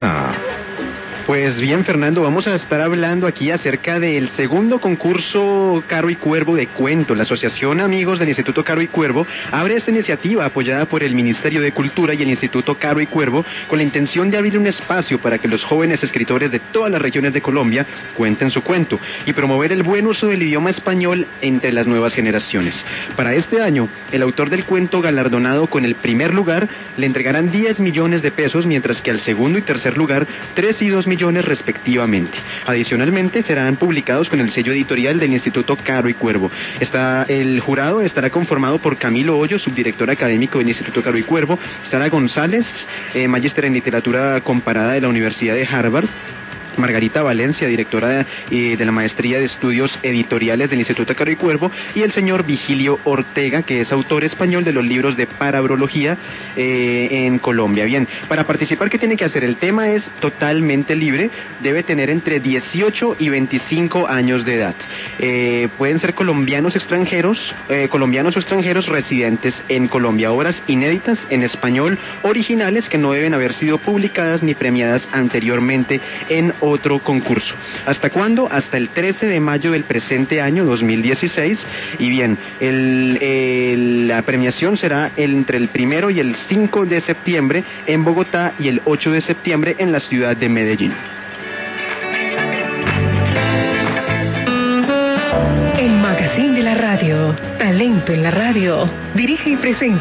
Pues bien, Fernando, vamos a estar hablando aquí acerca del segundo concurso Caro y Cuervo de cuento. La Asociación Amigos del Instituto Caro y Cuervo abre esta iniciativa apoyada por el Ministerio de Cultura y el Instituto Caro y Cuervo con la intención de abrir un espacio para que los jóvenes escritores de todas las regiones de Colombia cuenten su cuento y promover el buen uso del idioma español entre las nuevas generaciones. Para este año, el autor del cuento galardonado con el primer lugar le entregarán 10 millones de pesos, mientras que al segundo y tercer lugar 3 y 2 millones respectivamente. Adicionalmente, serán publicados con el sello editorial del Instituto Caro y Cuervo. El jurado estará conformado por Camilo Hoyo, subdirector académico del Instituto Caro y Cuervo, Sara González, magíster en literatura comparada de la Universidad de Harvard, Margarita Valencia, directora de la Maestría de Estudios Editoriales del Instituto Caro y Cuervo, y el señor Vigilio Ortega, que es autor español de los libros de parabrología en Colombia. Bien, para participar, ¿qué tiene que hacer? El tema es totalmente libre, debe tener entre 18 y 25 años de edad. Pueden ser colombianos o extranjeros residentes en Colombia, obras inéditas en español, originales que no deben haber sido publicadas ni premiadas anteriormente en otro concurso. ¿Hasta cuándo? Hasta el 13 de mayo del presente año 2016. Y bien, la premiación será entre el 1 y el 5 de septiembre en Bogotá y el 8 de septiembre en la ciudad de Medellín. El magazine de la radio, Talento en la Radio, dirige y presenta